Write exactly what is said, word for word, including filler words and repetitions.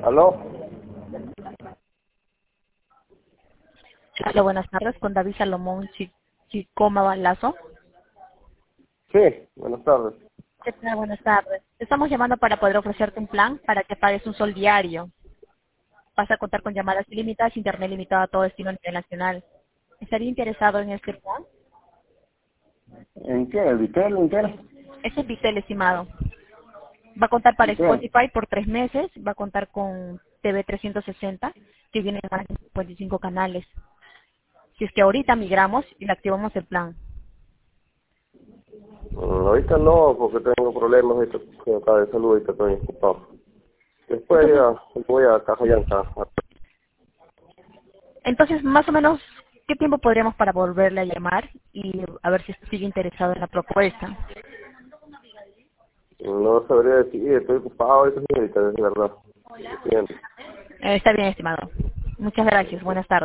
¿Aló? Hola, buenas tardes, con David Salomón Chi- Chicoma Balazo. Sí, buenas tardes. ¿Qué tal? Buenas tardes. Te estamos llamando para poder ofrecerte un plan para que pagues un sol diario. Vas a contar con llamadas ilimitadas, internet limitado a todo destino internacional. ¿Estaría interesado en este plan? ¿En qué? ¿El Vitel? ¿En qué? Ese es Vitel, estimado. Va a contar para Vitel. Spotify por tres meses, va a contar con T V trescientos sesenta, que viene más de cincuenta y cinco canales. Si es que ahorita migramos y le activamos el plan. Mm, ahorita no, porque tengo problemas ahorita con acá de salud, ahorita estoy ocupado. Después Entonces, ya voy a Cajayanca. Entonces, más o menos, ¿qué tiempo podríamos para volverle a llamar y a ver si sigue interesado en la propuesta? No sabría decir, estoy ocupado ahorita, señorita, es verdad. Entiendo. Eh, está bien, estimado. Muchas gracias. Buenas tardes.